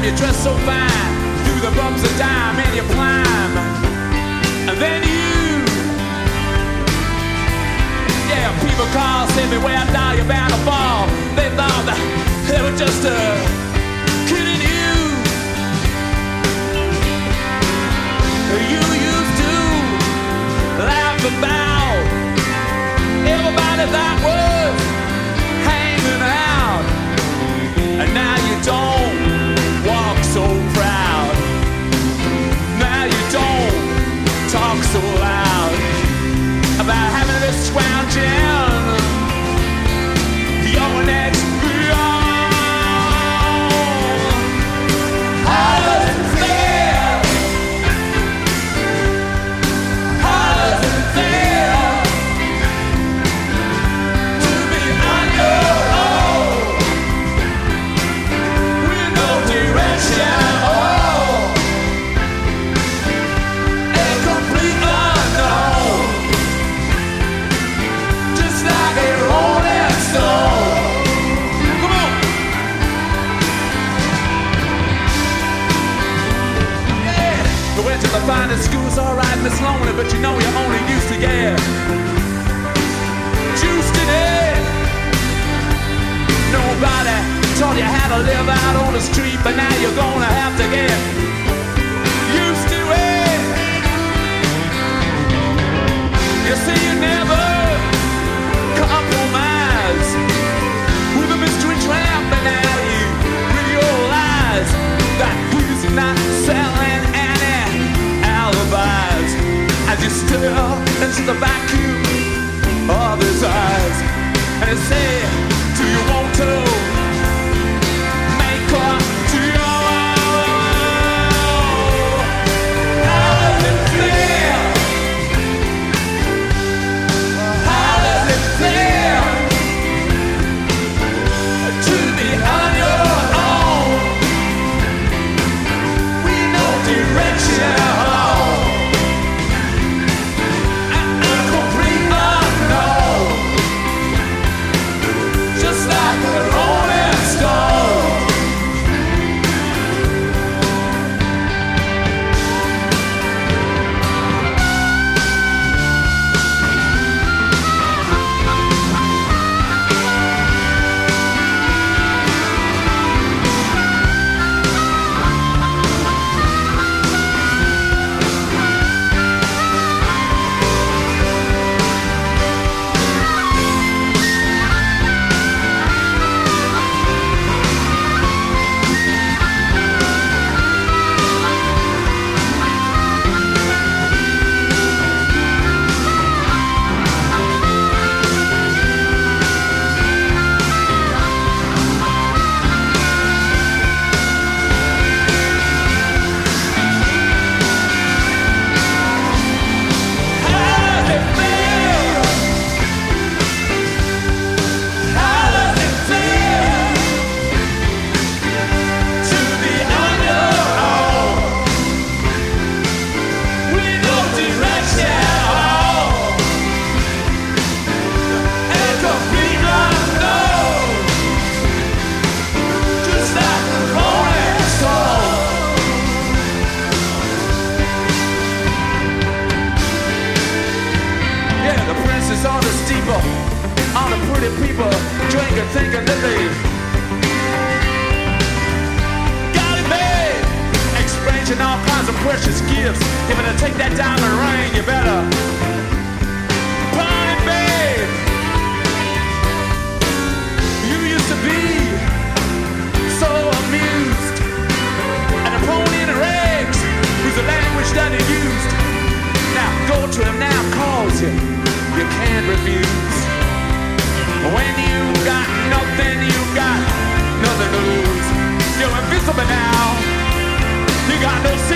you dress so fine, through the bumps of dime and you climb. And then yeah, people call, say beware, now you're bound to fall. They thought that they were just kidding you. You used to laugh about everybody that was hanging out, and now you don't walk so proud. Now you don't talk so loud about having this scrounging your next beyond. How does it feel? How does it feel to be on your own with no direction? A complete unknown, just like a rolling stone. Come on. Yeah. We went to the finest schools, alright, Miss Lonely, but you know you only used to get juiced in it. Nobody taught you how to live out on the street, but now you're gonna have to get used to it. You see, you never compromise with a mystery tramp, and now you realize that he's not selling any alibis as you stare into the vacuum of his eyes, and you say, do you want to make up to your own? How does it feel? How does it feel to be on your own with no direction? A complete unknown, just like a rolling stone. On the steeple, all the pretty people drinking, thinking that they got it made, exchanging all kinds of precious gifts. If you're gonna take that diamond ring, you better buy it, babe. You used to be so amused, and a pony in rags was the language that he used. Now go to him now, calls you. You can't refuse. When you got nothing, you got nothing to lose. You're invisible now. You got no